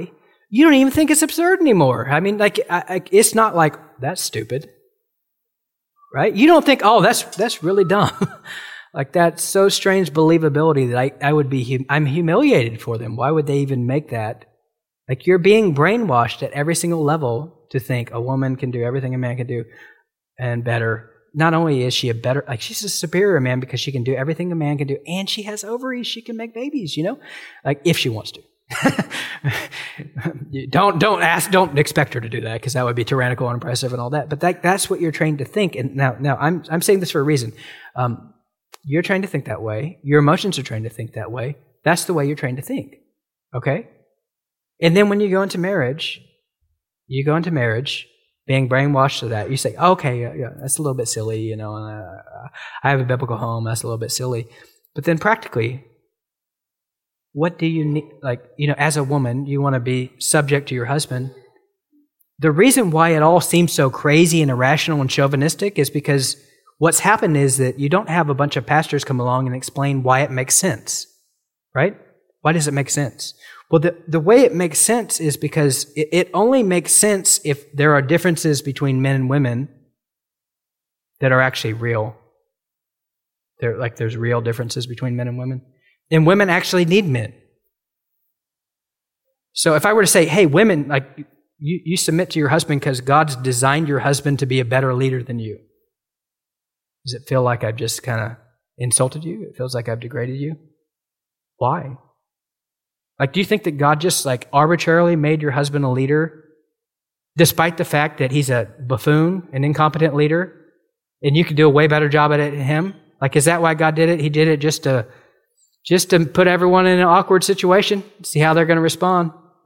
you don't even think it's absurd anymore. I mean, like, it's not like, that's stupid, right? You don't think, oh, that's really dumb. Like, that's so strange believability that I'm humiliated for them. Why would they even make that? Like, you're being brainwashed at every single level to think a woman can do everything a man can do and better. Not only is she she's a superior man because she can do everything a man can do, and she has ovaries, she can make babies, like if she wants to. Don't expect her to do that, because that would be tyrannical and oppressive and all that. But that's what you're trained to think. And now I'm saying this for a reason. You're trained to think that way. Your emotions are trained to think that way. That's the way you're trained to think. Okay? And then when you go into marriage being brainwashed to that. You say, okay, yeah, that's a little bit silly, I have a biblical home, that's a little bit silly. But then practically, what do you need? As a woman, you want to be subject to your husband. The reason why it all seems so crazy and irrational and chauvinistic is because what's happened is that you don't have a bunch of pastors come along and explain why it makes sense, right? Why does it make sense? Well, the way it makes sense is because it only makes sense if there are differences between men and women that are actually real. There's real differences between men and women. And women actually need men. So if I were to say, hey, women, you submit to your husband because God's designed your husband to be a better leader than you. Does it feel like I've just kind of insulted you? It feels like I've degraded you? Why? Do you think that God just arbitrarily made your husband a leader despite the fact that he's a buffoon, an incompetent leader, and you could do a way better job at it than him? Is that why God did it? He did it just to put everyone in an awkward situation, see how they're going to respond,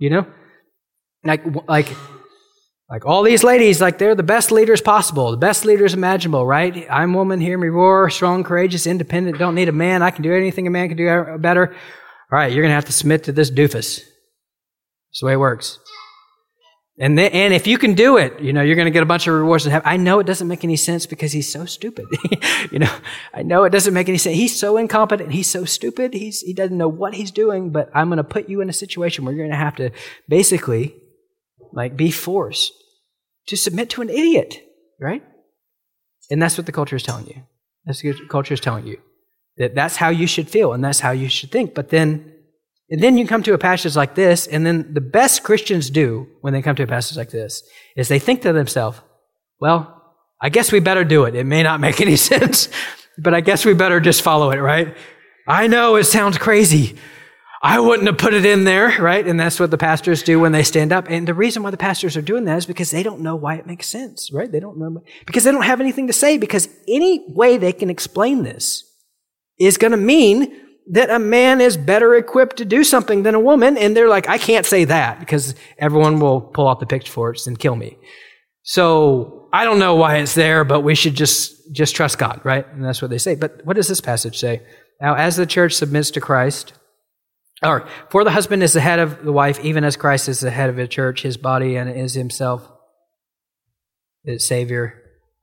Like all these ladies, they're the best leaders possible, the best leaders imaginable, right? I'm woman, hear me roar, strong, courageous, independent, don't need a man, I can do anything a man can do better. All right, you're going to have to submit to this doofus. That's the way it works. And if you can do it, you're going to get a bunch of rewards in heaven. I know it doesn't make any sense because he's so stupid. I know it doesn't make any sense. He's so incompetent. He's so stupid. He doesn't know what he's doing, but I'm going to put you in a situation where you're going to have to basically be forced to submit to an idiot, right? And that's what the culture is telling you. That's what the culture is telling you. That's how you should feel and that's how you should think. But then you come to a passage like this, and then the best Christians do when they come to a passage like this is they think to themselves, well, I guess we better do it. It may not make any sense, but I guess we better just follow it, right? I know it sounds crazy. I wouldn't have put it in there, right? And that's what the pastors do when they stand up. And the reason why the pastors are doing that is because they don't know why it makes sense, right? They don't know, because they don't have anything to say, because any way they can explain this is going to mean that a man is better equipped to do something than a woman. And they're like, I can't say that because everyone will pull out the pitchforks and kill me. So I don't know why it's there, but we should just trust God, right? And that's what they say. But what does this passage say? Now, as the church submits to Christ, for the husband is the head of the wife, even as Christ is the head of the church, his body, and is himself its Savior.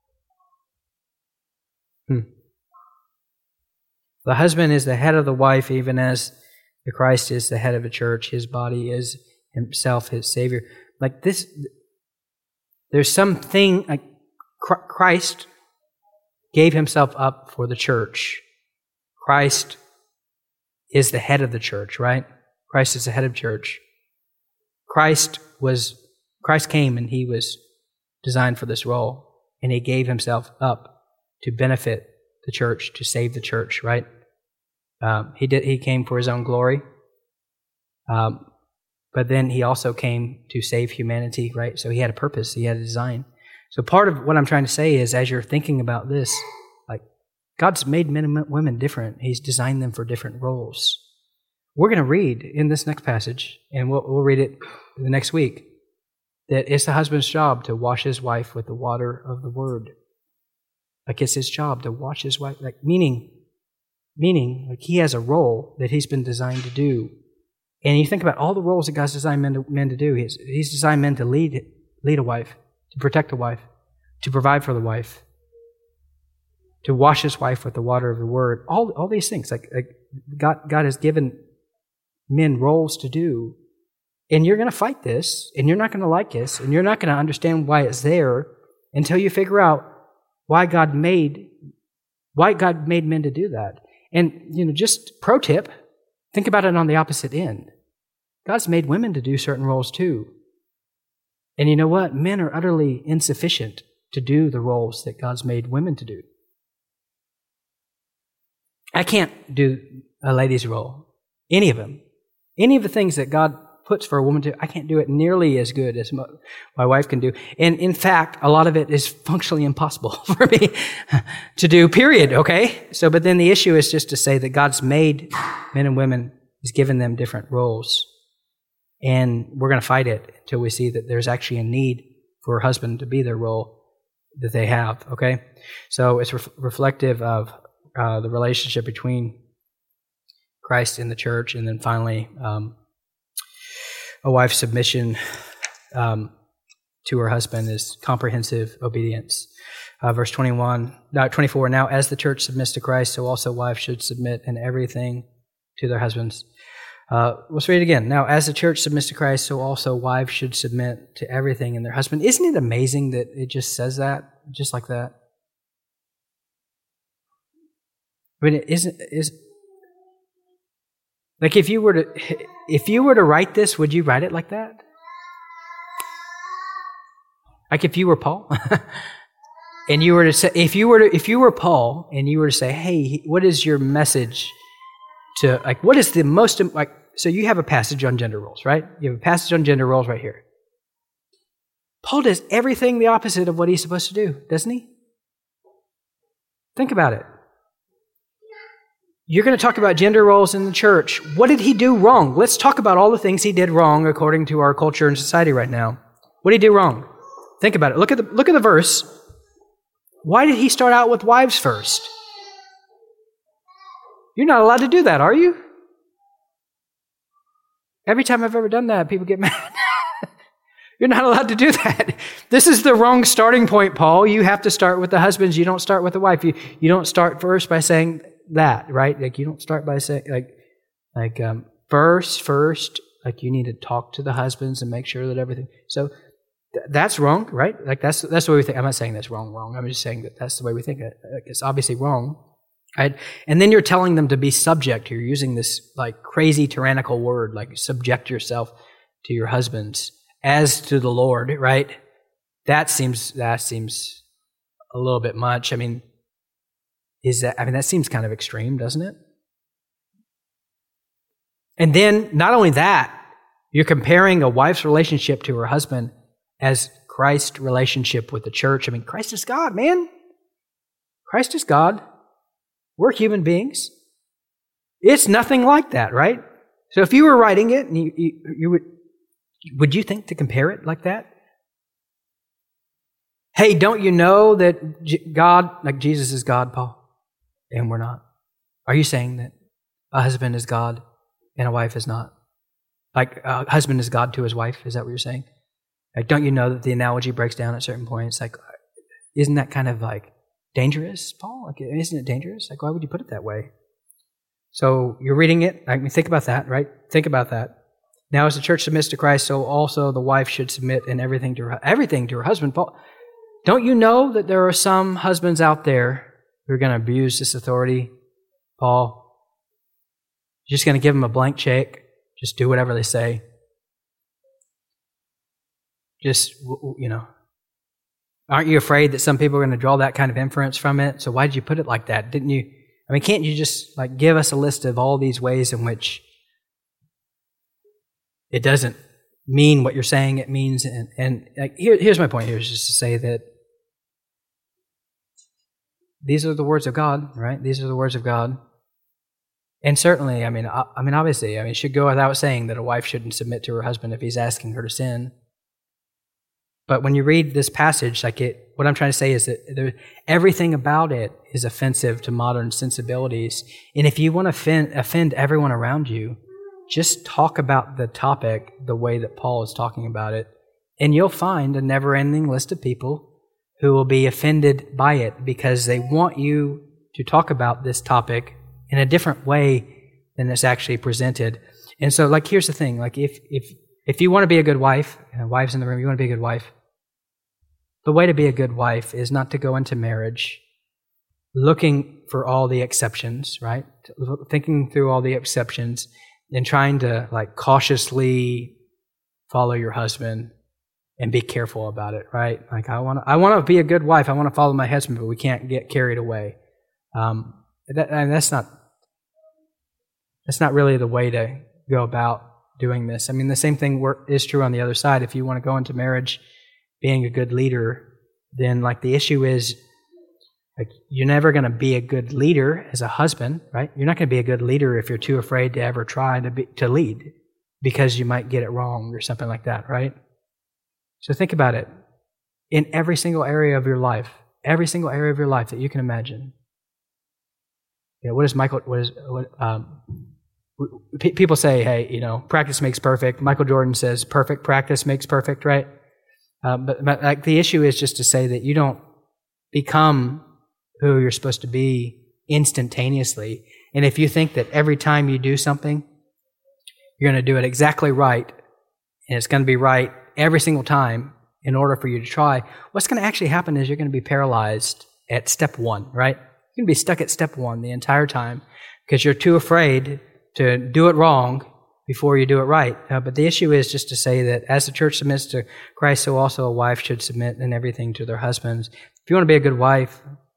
The husband is the head of the wife, even as the Christ is the head of the church. His body is himself his Savior. There's something, Christ gave himself up for the church. Christ is the head of the church, right? Christ is the head of the church. Christ came and he was designed for this role, and he gave himself up to benefit the church, to save the church, right? He came for his own glory, but then he also came to save humanity, right? So he had a purpose, he had a design. So part of what I'm trying to say is, as you're thinking about this, God's made men and women different. He's designed them for different roles. We're going to read in this next passage, and we'll read it the next week, that it's the husband's job to wash his wife with the water of the word. It's his job to wash his wife, meaning he has a role that he's been designed to do. And you think about all the roles that God's designed men to do. He's designed men to lead a wife, to protect a wife, to provide for the wife, to wash his wife with the water of the word. All these things, God has given men roles to do. And you're going to fight this, and you're not going to like this, and you're not going to understand why it's there until you figure out why God made men to do that. And, just pro tip, think about it on the opposite end. God's made women to do certain roles too. And you know what? Men are utterly insufficient to do the roles that God's made women to do. I can't do a lady's role. Any of them. Any of the things that God puts for a woman to, I can't do it nearly as good as my wife can do. And in fact, a lot of it is functionally impossible for me to do, period, okay? But then the issue is just to say that God's made men and women, He's given them different roles. And we're going to fight it until we see that there's actually a need for a husband to be their role that they have, okay? So it's reflective of the relationship between Christ and the church, and then finally, a wife's submission to her husband is comprehensive obedience. Verse 24, now as the church submits to Christ, so also wives should submit in everything to their husbands. Let's read it again. Now as the church submits to Christ, so also wives should submit to everything in their husband. Isn't it amazing that it just says that, just like that? I mean, like if you were to write this, would you write it like that? Like if you were Paul, and you were to say, if you were Paul, and you were to say, hey, what is your message to, like, what is the most, like, so you have a passage on gender roles, right? You have a passage on gender roles right here. Paul does everything the opposite of what he's supposed to do, doesn't he? Think about it. You're going to talk about gender roles in the church. What did he do wrong? Let's talk about all the things he did wrong according to our culture and society right now. What did he do wrong? Think about it. Look at the verse. Why did he start out with wives first? You're not allowed to do that, are you? Every time I've ever done that, people get mad. You're not allowed to do that. This is the wrong starting point, Paul. You have to start with the husbands. You don't start with the wife. You don't start first by saying that, right? Like you don't start by saying first, like you need to talk to the husbands and make sure that everything. So that's wrong, right? Like that's the way we think. I'm not saying that's wrong. I'm just saying that that's the way we think. It's obviously wrong, right? And then you're telling them to be subject. You're using this like crazy tyrannical word, like subject yourself to your husbands as to the Lord, right? That seems a little bit much. I mean, that seems kind of extreme, doesn't it? And then, not only that, you're comparing a wife's relationship to her husband as Christ's relationship with the church. I mean, Christ is God, man. Christ is God. We're human beings. It's nothing like that, right? So if you were writing it, and you would you think to compare it like that? Hey, don't you know that God, like Jesus is God, Paul? And we're not. Are you saying that a husband is God and a wife is not? Like a husband is God to his wife? Is that what you're saying? Like, don't you know that the analogy breaks down at certain points? Like, isn't that kind of like dangerous, Paul? Like, isn't it dangerous? Like, why would you put it that way? So you're reading it. I mean, think about that, right? Think about that. Now, as the church submits to Christ, so also the wife should submit in everything to her husband. Paul, don't you know that there are some husbands out there who are going to abuse this authority, Paul? You're just going to give them a blank check. Just do whatever they say. Just, aren't you afraid that some people are going to draw that kind of inference from it? So why did you put it like that? Didn't you? I mean, can't you just like give us a list of all these ways in which it doesn't mean what you're saying it means? And like, here's my point here, is just to say that these are the words of God, right? These are the words of God. And certainly, obviously, it should go without saying that a wife shouldn't submit to her husband if he's asking her to sin. But when you read this passage, what I'm trying to say is that everything about it is offensive to modern sensibilities. And if you want to offend everyone around you, just talk about the topic the way that Paul is talking about it, and you'll find a never-ending list of people who will be offended by it because they want you to talk about this topic in a different way than it's actually presented. And so, here's the thing. If If you want to be a good wife, and wives in the room, you want to be a good wife, the way to be a good wife is not to go into marriage looking for all the exceptions, right? Thinking through all the exceptions and trying to cautiously follow your husband and be careful about it, right? I want to be a good wife. I want to follow my husband, but we can't get carried away. That's not really the way to go about doing this. I mean, the same thing is true on the other side. If you want to go into marriage being a good leader, then the issue is you're never going to be a good leader as a husband, right? You're not going to be a good leader if you're too afraid to ever try to lead because you might get it wrong or something like that, right? So think about it. In every single area of your life that you can imagine. People say, hey, practice makes perfect. Michael Jordan says perfect practice makes perfect, right? But the issue is just to say that you don't become who you're supposed to be instantaneously. And if you think that every time you do something, you're going to do it exactly right, and it's going to be right every single time in order for you to try, what's going to actually happen is you're going to be paralyzed at step one, right? You're going to be stuck at step one the entire time because you're too afraid to do it wrong before you do it right. But the issue is just to say that as the church submits to Christ, so also a wife should submit in everything to their husbands. If you want to be a good wife,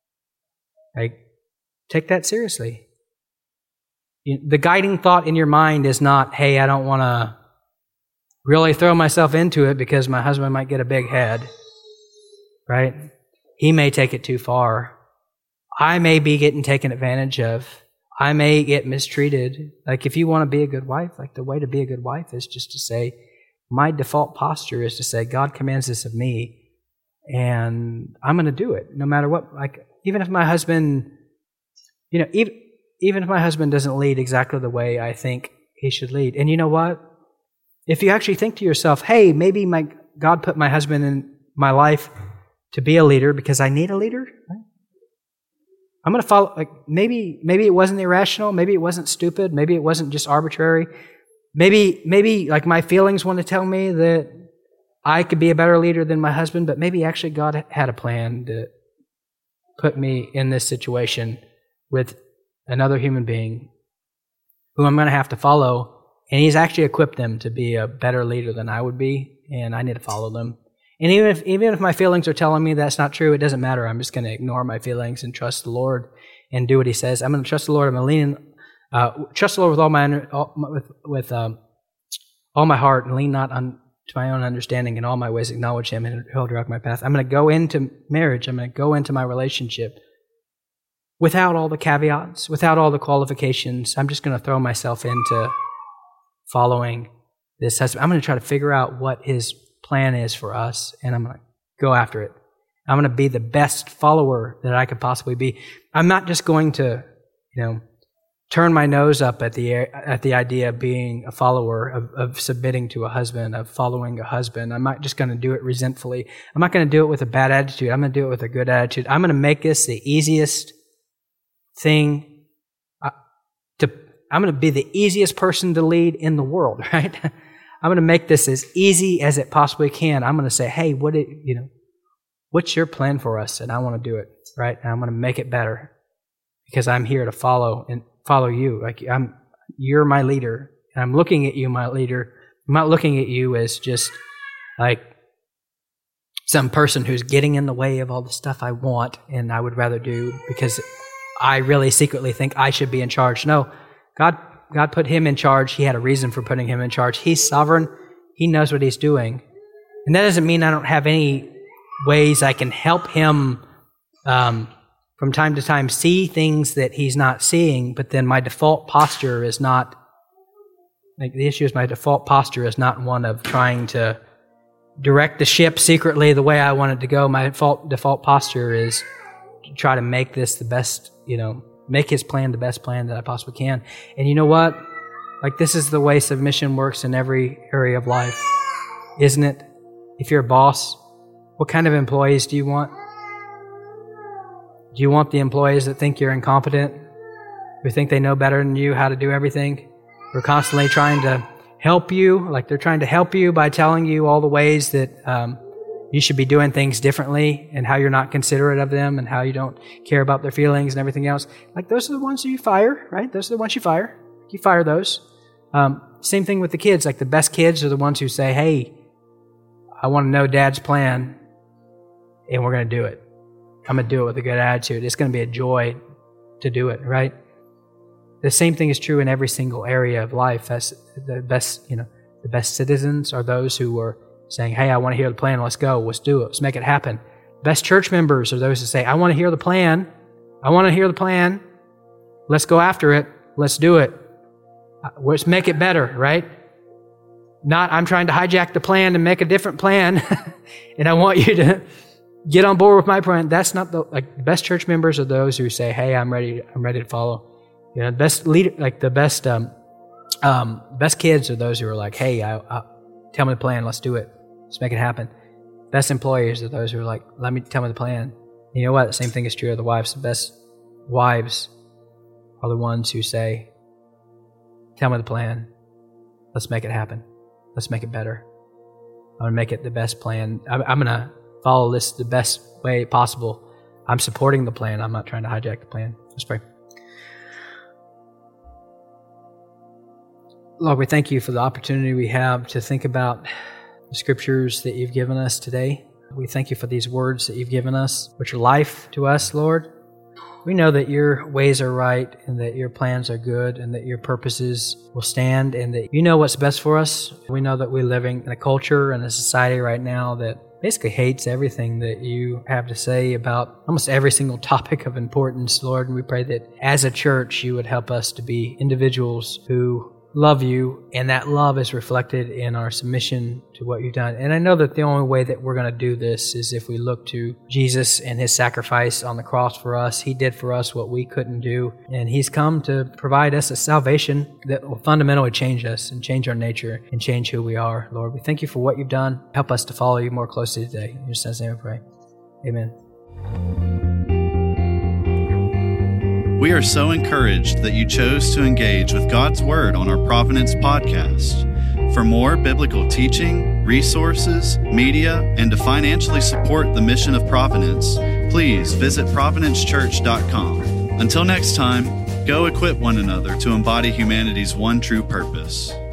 take that seriously. The guiding thought in your mind is not, hey, I don't want to really throw myself into it because my husband might get a big head, right? He may take it too far. I may be getting taken advantage of. I may get mistreated. If you want to be a good wife, the way to be a good wife is just to say, my default posture is to say, God commands this of me, and I'm going to do it no matter what. Even if my husband, even if my husband doesn't lead exactly the way I think he should lead. And you know what? If you actually think to yourself, hey, maybe God put my husband in my life to be a leader because I need a leader, right? I'm going to follow, maybe it wasn't irrational, maybe it wasn't stupid, maybe it wasn't just arbitrary. Maybe my feelings want to tell me that I could be a better leader than my husband, but maybe actually God had a plan to put me in this situation with another human being who I'm going to have to follow, and He's actually equipped them to be a better leader than I would be, and I need to follow them. And even if my feelings are telling me that's not true, it doesn't matter. I'm just going to ignore my feelings and trust the Lord and do what He says. I'm going to trust the Lord. I'm going to trust the Lord with all my heart and lean not to my own understanding. In all my ways acknowledge Him, and He'll direct my path. I'm going to go into marriage. I'm going to go into my relationship without all the caveats, without all the qualifications. I'm just going to throw myself into following this husband. I'm going to try to figure out what His plan is for us, and I'm going to go after it. I'm going to be the best follower that I could possibly be. I'm not just going to, turn my nose up at the idea of being a follower, of submitting to a husband, of following a husband. I'm not just going to do it resentfully. I'm not going to do it with a bad attitude. I'm going to do it with a good attitude. I'm going to make this the easiest thing. I'm going to be the easiest person to lead in the world, right? I'm going to make this as easy as it possibly can. I'm going to say, hey, what's your plan for us? And I want to do it, right? And I'm going to make it better because I'm here to follow you. You're my leader, and I'm looking at you, my leader. I'm not looking at you as just some person who's getting in the way of all the stuff I want and I would rather do because I really secretly think I should be in charge. No, God put Him in charge. He had a reason for putting Him in charge. He's sovereign. He knows what He's doing. And that doesn't mean I don't have any ways I can help Him from time to time see things that He's not seeing, but then my default posture is not, the issue is my default posture is not one of trying to direct the ship secretly the way I want it to go. My default posture is to try to make this the best, make His plan the best plan that I possibly can. And you know what? This is the way submission works in every area of life, isn't it? If you're a boss, what kind of employees do you want? Do you want the employees that think you're incompetent, who think they know better than you how to do everything, who are constantly trying to help you, like they're trying to help you by telling you all the ways that you should be doing things differently and how you're not considerate of them and how you don't care about their feelings and everything else. Like those are the ones you fire, right? Those are the ones you fire. You fire those. Same thing with the kids. Like the best kids are the ones who say, hey, I want to know Dad's plan and we're going to do it. I'm going to do it with a good attitude. It's going to be a joy to do it, right? The same thing is true in every single area of life. That's the best citizens are those who are saying, hey, I want to hear the plan. Let's go. Let's do it. Let's make it happen. Best church members are those who say, I want to hear the plan. I want to hear the plan. Let's go after it. Let's do it. Let's make it better, right? Not, I'm trying to hijack the plan and make a different plan, and I want you to get on board with my plan. That's not the best church members are those who say, hey, I'm ready to follow. You know, the best leader, like the best kids are those who are like, hey, tell me the plan. Let's do it. Let's make it happen. Best employees are those who are like, tell me the plan. You know what? The same thing is true of the wives. The best wives are the ones who say, tell me the plan. Let's make it happen. Let's make it better. I'm going to make it the best plan. I'm going to follow this the best way possible. I'm supporting the plan. I'm not trying to hijack the plan. Let's pray. Lord, we thank you for the opportunity we have to think about the scriptures that you've given us today. We thank you for these words that you've given us, which are life to us, Lord. We know that your ways are right and that your plans are good and that your purposes will stand and that you know what's best for us. We know that we're living in a culture and a society right now that basically hates everything that you have to say about almost every single topic of importance, Lord. And we pray that as a church, you would help us to be individuals who love you, and that love is reflected in our submission to what you've done. And I know that the only way that we're going to do this is if we look to Jesus and his sacrifice on the cross for us. He did for us what we couldn't do, and he's come to provide us a salvation that will fundamentally change us and change our nature and change who we are. Lord, we thank you for what you've done. Help us to follow you more closely today. In your son's name we pray. Amen. We are so encouraged that you chose to engage with God's Word on our Providence podcast. For more biblical teaching, resources, media, and to financially support the mission of Providence, please visit providencechurch.com. Until next time, go equip one another to embody humanity's one true purpose.